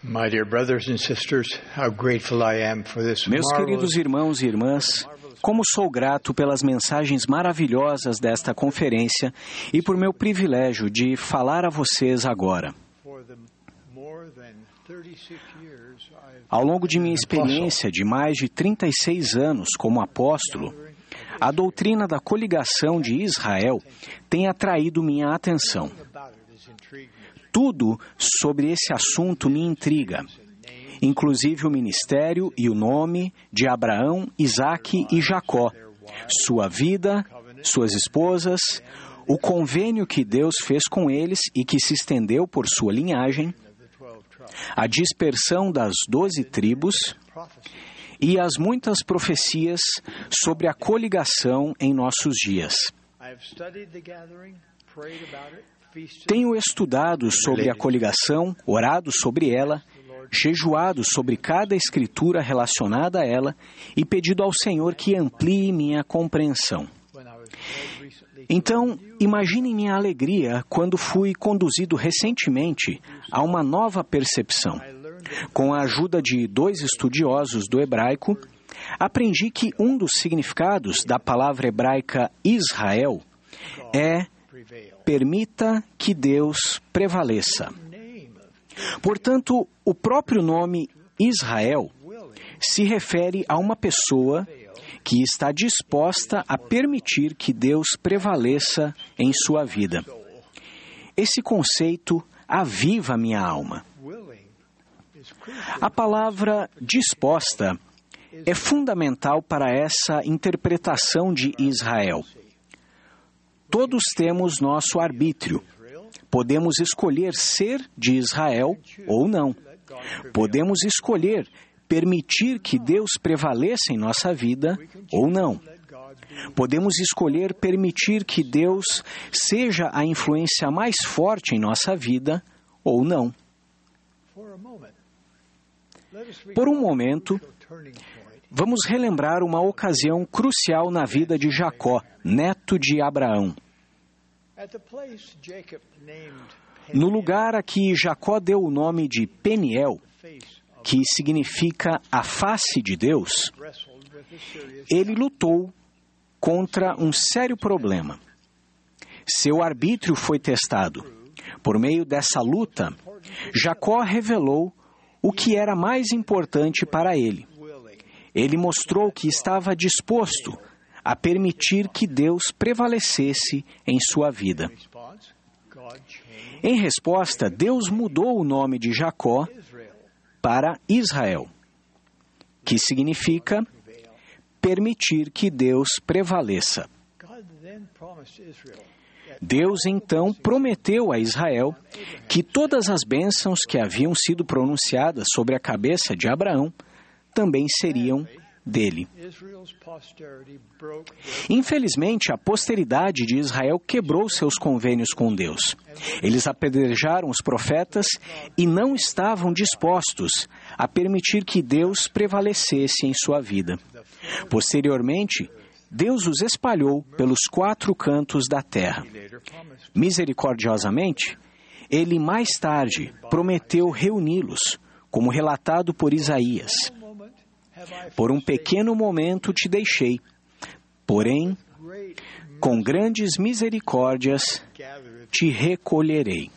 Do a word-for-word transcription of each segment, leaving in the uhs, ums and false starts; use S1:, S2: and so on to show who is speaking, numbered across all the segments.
S1: My dear brothers and sisters, how grateful I am for this
S2: Meus
S1: marvelous...
S2: queridos irmãos e irmãs, como sou grato pelas mensagens maravilhosas desta conferência e por meu privilégio de falar a vocês agora. Ao longo de minha experiência de mais de trinta e seis anos como apóstolo, a doutrina da coligação de Israel tem atraído minha atenção. Tudo sobre esse assunto me intriga, inclusive o ministério e o nome de Abraão, Isaque e Jacó, sua vida, suas esposas, o convênio que Deus fez com eles e que se estendeu por sua linhagem, a dispersão das doze tribos e as muitas profecias sobre a coligação em nossos dias. Tenho estudado sobre a coligação, orado sobre ela, jejuado sobre cada escritura relacionada a ela e pedido ao Senhor que amplie minha compreensão. Então, imagine minha alegria quando fui conduzido recentemente a uma nova percepção. Com a ajuda de dois estudiosos do hebraico, aprendi que um dos significados da palavra hebraica Israel é permita que Deus prevaleça. Portanto, o próprio nome Israel se refere a uma pessoa que está disposta a permitir que Deus prevaleça em sua vida. Esse conceito aviva minha alma. A palavra disposta é fundamental para essa interpretação de Israel. Todos temos nosso arbítrio. Podemos escolher ser de Israel ou não. Podemos escolher permitir que Deus prevaleça em nossa vida ou não. Podemos escolher permitir que Deus seja a influência mais forte em nossa vida ou não. Por um momento, vamos relembrar uma ocasião crucial na vida de Jacó, neto de Abraão. No lugar a que Jacó deu o nome de Peniel, que significa a face de Deus, ele lutou contra um sério problema. Seu arbítrio foi testado. Por meio dessa luta, Jacó revelou o que era mais importante para ele. Ele mostrou que estava disposto a permitir que Deus prevalecesse em sua vida. Em resposta, Deus mudou o nome de Jacó para Israel, que significa permitir que Deus prevaleça. Deus então prometeu a Israel que todas as bênçãos que haviam sido pronunciadas sobre a cabeça de Abraão também seriam dele. Infelizmente, a posteridade de Israel quebrou seus convênios com Deus. Eles apedrejaram os profetas e não estavam dispostos a permitir que Deus prevalecesse em sua vida. Posteriormente, Deus os espalhou pelos quatro cantos da terra. Misericordiosamente, Ele mais tarde prometeu reuni-los, como relatado por Isaías. Por um pequeno momento te deixei, porém, com grandes misericórdias te recolherei.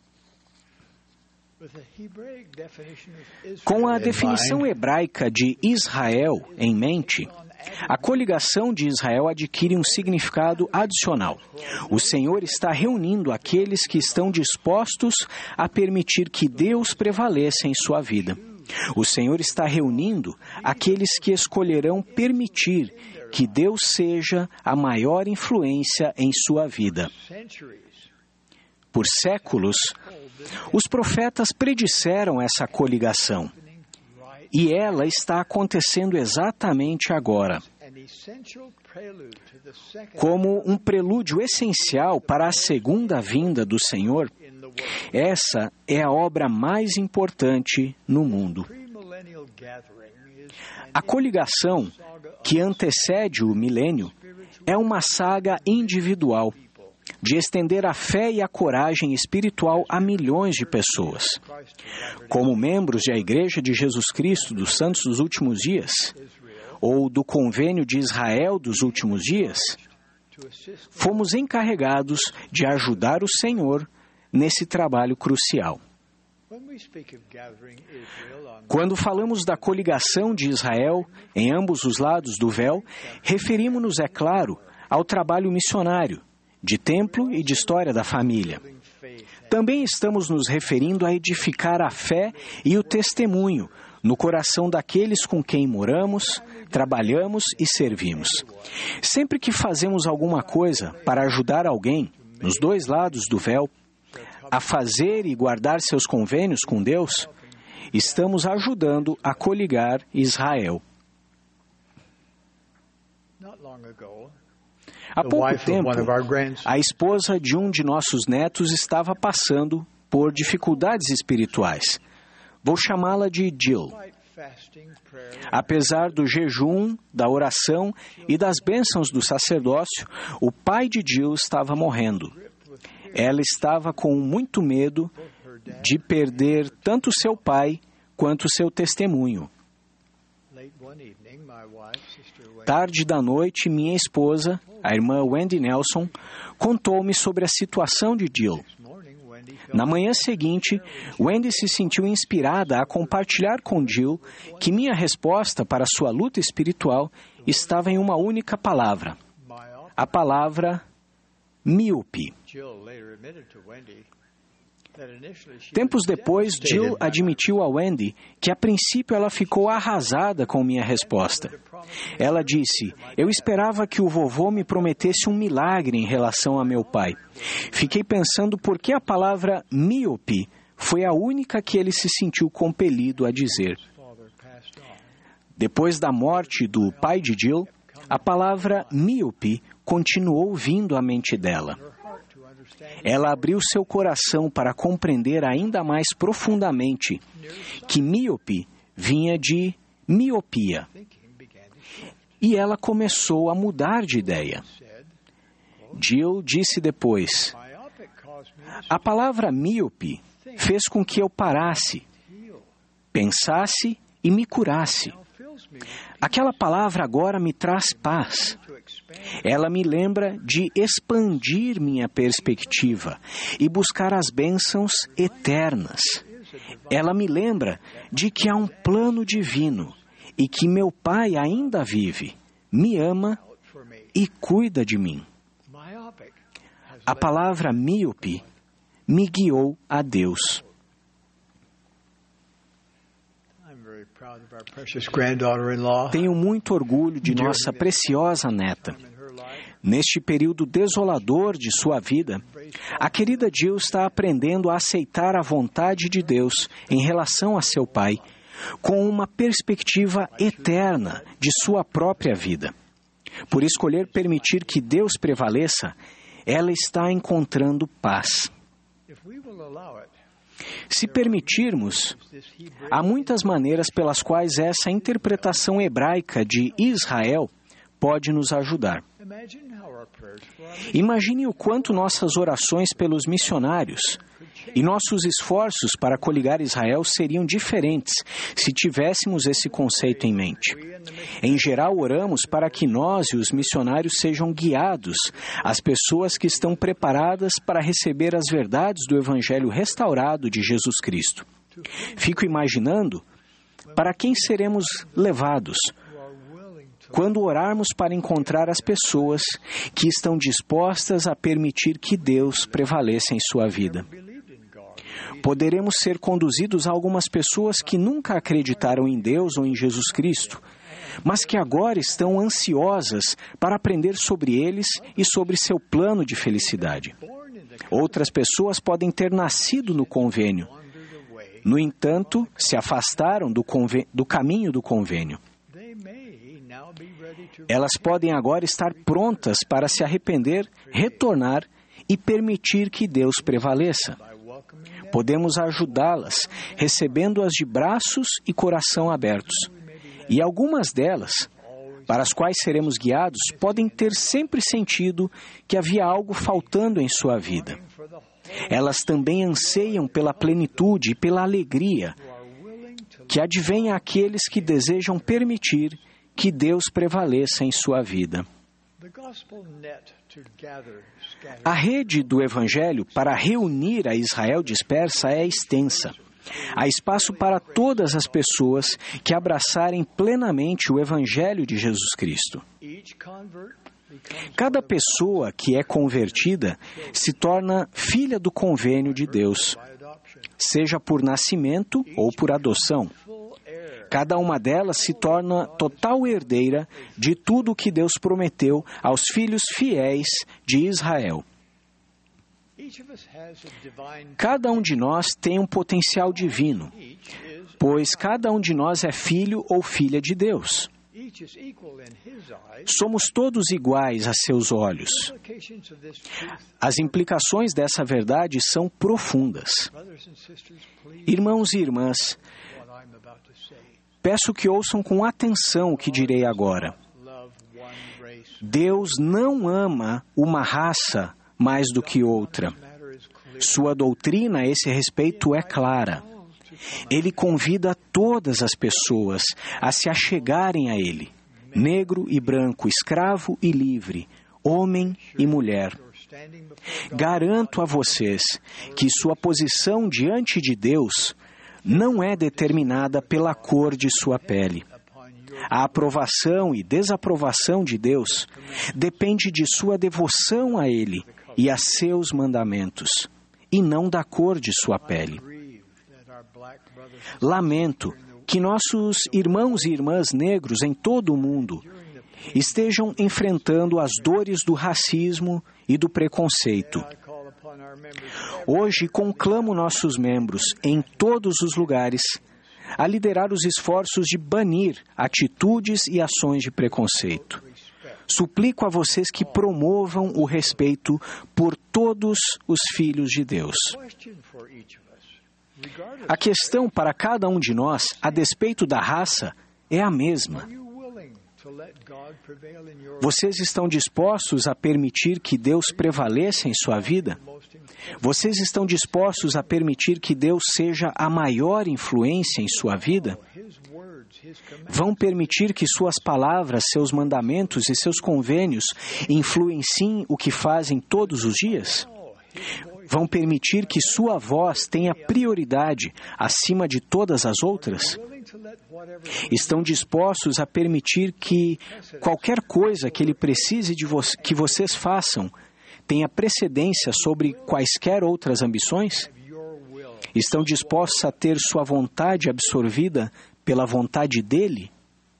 S2: Com a definição hebraica de Israel em mente, a coligação de Israel adquire um significado adicional. O Senhor está reunindo aqueles que estão dispostos a permitir que Deus prevaleça em sua vida. O Senhor está reunindo aqueles que escolherão permitir que Deus seja a maior influência em sua vida. Por séculos, os profetas predisseram essa coligação, e ela está acontecendo exatamente agora. Como um prelúdio essencial para a segunda vinda do Senhor, essa é a obra mais importante no mundo. A coligação, que antecede o milênio, é uma saga individual. de estender a fé e a coragem espiritual a milhões de pessoas. Como membros da Igreja de Jesus Cristo dos Santos dos Últimos Dias, ou do Convênio de Israel dos Últimos Dias, fomos encarregados de ajudar o Senhor nesse trabalho crucial. Quando falamos da coligação de Israel em ambos os lados do véu, referimos-nos, é claro, ao trabalho missionário, de templo e de história da família. Também estamos nos referindo a edificar a fé e o testemunho no coração daqueles com quem moramos, trabalhamos e servimos. Sempre que fazemos alguma coisa para ajudar alguém, nos dois lados do véu, a fazer e guardar seus convênios com Deus, estamos ajudando a coligar Israel. Há pouco tempo, a esposa de um de nossos netos estava passando por dificuldades espirituais. Vou chamá-la de Jill. Apesar do jejum, da oração e das bênçãos do sacerdócio, o pai de Jill estava morrendo. Ela estava com muito medo de perder tanto seu pai quanto seu testemunho. Tarde da noite, minha esposa, a irmã Wendy Nelson, contou-me sobre a situação de Jill. Na manhã seguinte, Wendy se sentiu inspirada a compartilhar com Jill que minha resposta para sua luta espiritual estava em uma única palavra, a palavra míope. Tempos depois, Jill admitiu a Wendy que a princípio ela ficou arrasada com minha resposta. Ela disse: "Eu esperava que o vovô me prometesse um milagre em relação a meu pai. Fiquei pensando por que a palavra míope foi a única que ele se sentiu compelido a dizer." Depois da morte do pai de Jill, a palavra míope continuou vindo à mente dela. Ela abriu seu coração para compreender ainda mais profundamente que míope vinha de miopia. E ela começou a mudar de ideia. Jill disse depois: "A palavra míope fez com que eu parasse, pensasse e me curasse. Aquela palavra agora me traz paz. Ela me lembra de expandir minha perspectiva e buscar as bênçãos eternas. Ela me lembra de que há um plano divino e que meu Pai ainda vive, me ama e cuida de mim." A palavra míope me guiou a Deus. Tenho muito orgulho de nossa preciosa neta. Neste período desolador de sua vida, a querida Jill está aprendendo a aceitar a vontade de Deus em relação a seu pai, com uma perspectiva eterna de sua própria vida. Por escolher permitir que Deus prevaleça, ela está encontrando paz. Se permitirmos, há muitas maneiras pelas quais essa interpretação hebraica de Israel pode nos ajudar. Imagine o quanto nossas orações pelos missionários e nossos esforços para coligar Israel seriam diferentes se tivéssemos esse conceito em mente. Em geral, oramos para que nós e os missionários sejam guiados às pessoas que estão preparadas para receber as verdades do Evangelho restaurado de Jesus Cristo. Fico imaginando para quem seremos levados quando orarmos para encontrar as pessoas que estão dispostas a permitir que Deus prevaleça em sua vida. Poderemos ser conduzidos a algumas pessoas que nunca acreditaram em Deus ou em Jesus Cristo, mas que agora estão ansiosas para aprender sobre eles e sobre seu plano de felicidade. Outras pessoas podem ter nascido no convênio. No entanto, se afastaram do, convê- do caminho do convênio. Elas podem agora estar prontas para se arrepender, retornar e permitir que Deus prevaleça. Podemos ajudá-las, recebendo-as de braços e coração abertos. E algumas delas para as quais seremos guiados podem ter sempre sentido que havia algo faltando em sua vida. Elas também anseiam pela plenitude e pela alegria que advém àqueles que desejam permitir que Deus prevaleça em sua vida. A rede do Evangelho para reunir a Israel dispersa é extensa. Há espaço para todas as pessoas que abraçarem plenamente o Evangelho de Jesus Cristo. Cada pessoa que é convertida se torna filha do convênio de Deus, seja por nascimento ou por adoção. Cada uma delas se torna total herdeira de tudo o que Deus prometeu aos filhos fiéis de Israel. Cada um de nós tem um potencial divino, pois cada um de nós é filho ou filha de Deus. Somos todos iguais a seus olhos. As implicações dessa verdade são profundas. Irmãos e irmãs, peço que ouçam com atenção o que direi agora. Deus não ama uma raça mais do que outra. Sua doutrina a esse respeito é clara. Ele convida todas as pessoas a se achegarem a Ele, negro e branco, escravo e livre, homem e mulher. Garanto a vocês que sua posição diante de Deus não é determinada pela cor de sua pele. A aprovação e desaprovação de Deus depende de sua devoção a Ele e a seus mandamentos, e não da cor de sua pele. Lamento que nossos irmãos e irmãs negros em todo o mundo estejam enfrentando as dores do racismo e do preconceito. Hoje conclamo nossos membros em todos os lugares a liderar os esforços de banir atitudes e ações de preconceito. Suplico a vocês que promovam o respeito por todos os filhos de Deus. A questão para cada um de nós, a despeito da raça, é a mesma. Vocês estão dispostos a permitir que Deus prevaleça em sua vida? Vocês estão dispostos a permitir que Deus seja a maior influência em sua vida? Vão permitir que suas palavras, seus mandamentos e seus convênios influenciem o que fazem todos os dias? Vão permitir que sua voz tenha prioridade acima de todas as outras? Estão dispostos a permitir que qualquer coisa que Ele precise de vo- que vocês façam tenha precedência sobre quaisquer outras ambições? Estão dispostos a ter sua vontade absorvida pela vontade dEle?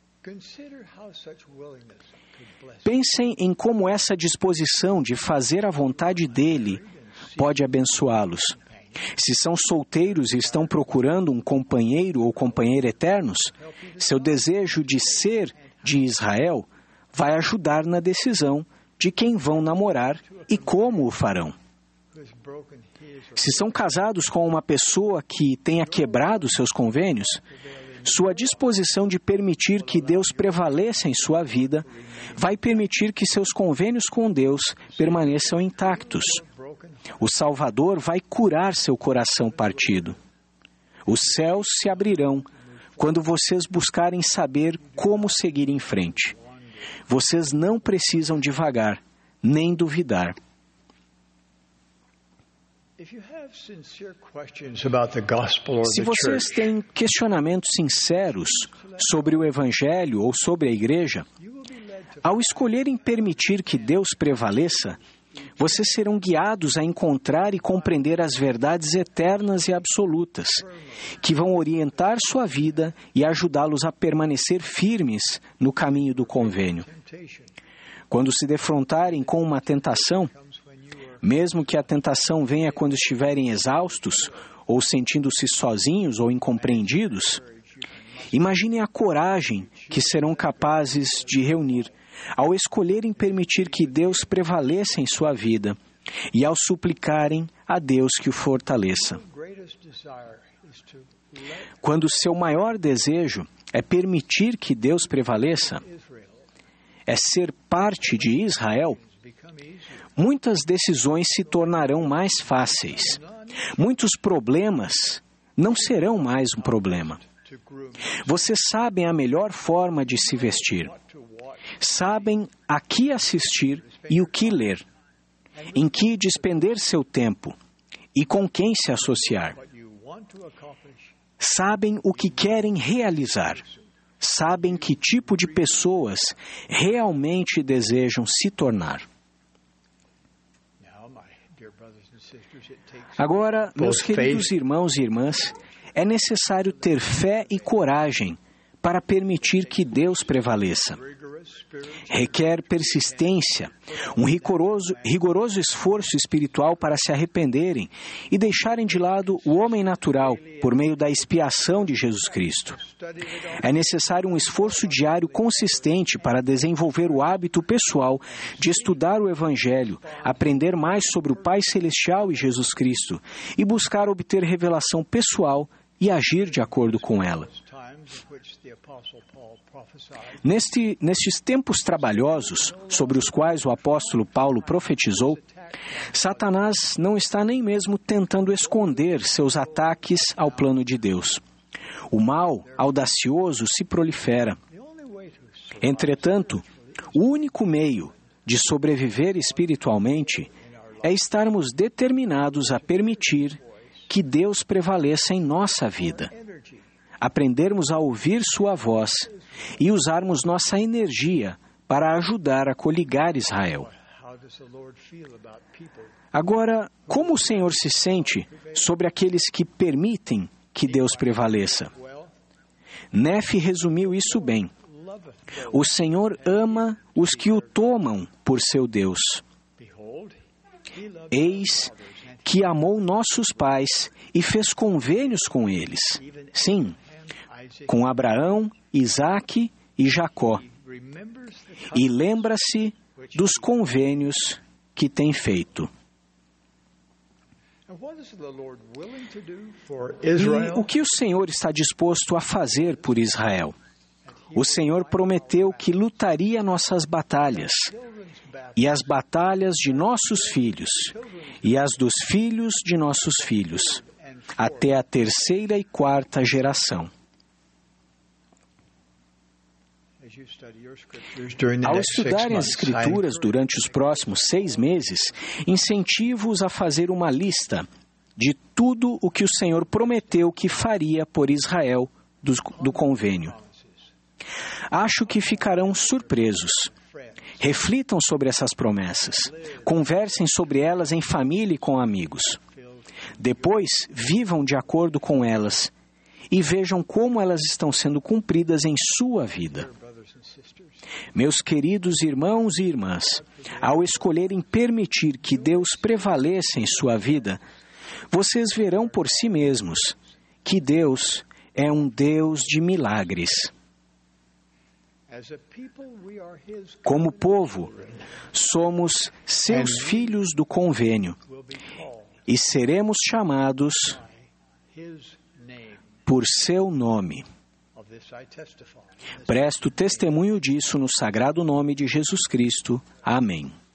S2: Pensem em como essa disposição de fazer a vontade dEle pode abençoá-los. Se são solteiros e estão procurando um companheiro ou companheira eternos, seu desejo de ser de Israel vai ajudar na decisão de quem vão namorar e como o farão. Se são casados com uma pessoa que tenha quebrado seus convênios, sua disposição de permitir que Deus prevaleça em sua vida vai permitir que seus convênios com Deus permaneçam intactos. O Salvador vai curar seu coração partido. Os céus se abrirão quando vocês buscarem saber como seguir em frente. Vocês não precisam devagar, nem duvidar. Se vocês têm questionamentos sinceros sobre o Evangelho ou sobre a Igreja, ao escolherem permitir que Deus prevaleça, vocês serão guiados a encontrar e compreender as verdades eternas e absolutas, que vão orientar sua vida e ajudá-los a permanecer firmes no caminho do convênio. Quando se defrontarem com uma tentação, mesmo que a tentação venha quando estiverem exaustos ou sentindo-se sozinhos ou incompreendidos, imaginem a coragem que serão capazes de reunir ao escolherem permitir que Deus prevaleça em sua vida e ao suplicarem a Deus que o fortaleça. Quando seu maior desejo é permitir que Deus prevaleça, é ser parte de Israel, muitas decisões se tornarão mais fáceis. Muitos problemas não serão mais um problema. Vocês sabem a melhor forma de se vestir. Sabem a que assistir e o que ler, em que despender seu tempo e com quem se associar. Sabem o que querem realizar. Sabem que tipo de pessoas realmente desejam se tornar. Agora, meus queridos irmãos e irmãs, é necessário ter fé e coragem para permitir que Deus prevaleça. Requer persistência, um rigoroso, rigoroso esforço espiritual para se arrependerem e deixarem de lado o homem natural por meio da expiação de Jesus Cristo. É necessário um esforço diário consistente para desenvolver o hábito pessoal de estudar o Evangelho, aprender mais sobre o Pai Celestial e Jesus Cristo e buscar obter revelação pessoal e agir de acordo com ela. Neste, nestes tempos trabalhosos, sobre os quais o apóstolo Paulo profetizou, Satanás não está nem mesmo tentando esconder seus ataques ao plano de Deus. O mal audacioso se prolifera. Entretanto, o único meio de sobreviver espiritualmente é estarmos determinados a permitir que Deus prevaleça em nossa vida. Aprendermos a ouvir sua voz e usarmos nossa energia para ajudar a coligar Israel. Agora, como o Senhor se sente sobre aqueles que permitem que Deus prevaleça? Nefe resumiu isso bem. O Senhor ama os que o tomam por seu Deus. Eis que amou nossos pais e fez convênios com eles. Sim, com Abraão, Isaque e Jacó. E lembra-se dos convênios que tem feito. E o que o Senhor está disposto a fazer por Israel? O Senhor prometeu que lutaria nossas batalhas, e as batalhas de nossos filhos, e as dos filhos de nossos filhos, até a terceira e quarta geração. Ao estudarem as Escrituras durante os próximos seis meses, incentivo-os a fazer uma lista de tudo o que o Senhor prometeu que faria por Israel do, do convênio. Acho que ficarão surpresos. Reflitam sobre essas promessas. Conversem sobre elas em família e com amigos. Depois, vivam de acordo com elas e vejam como elas estão sendo cumpridas em sua vida. Meus queridos irmãos e irmãs, ao escolherem permitir que Deus prevaleça em sua vida, vocês verão por si mesmos que Deus é um Deus de milagres. Como povo, somos seus filhos do convênio e seremos chamados por seu nome. Presto testemunho disso no sagrado nome de Jesus Cristo. Amém.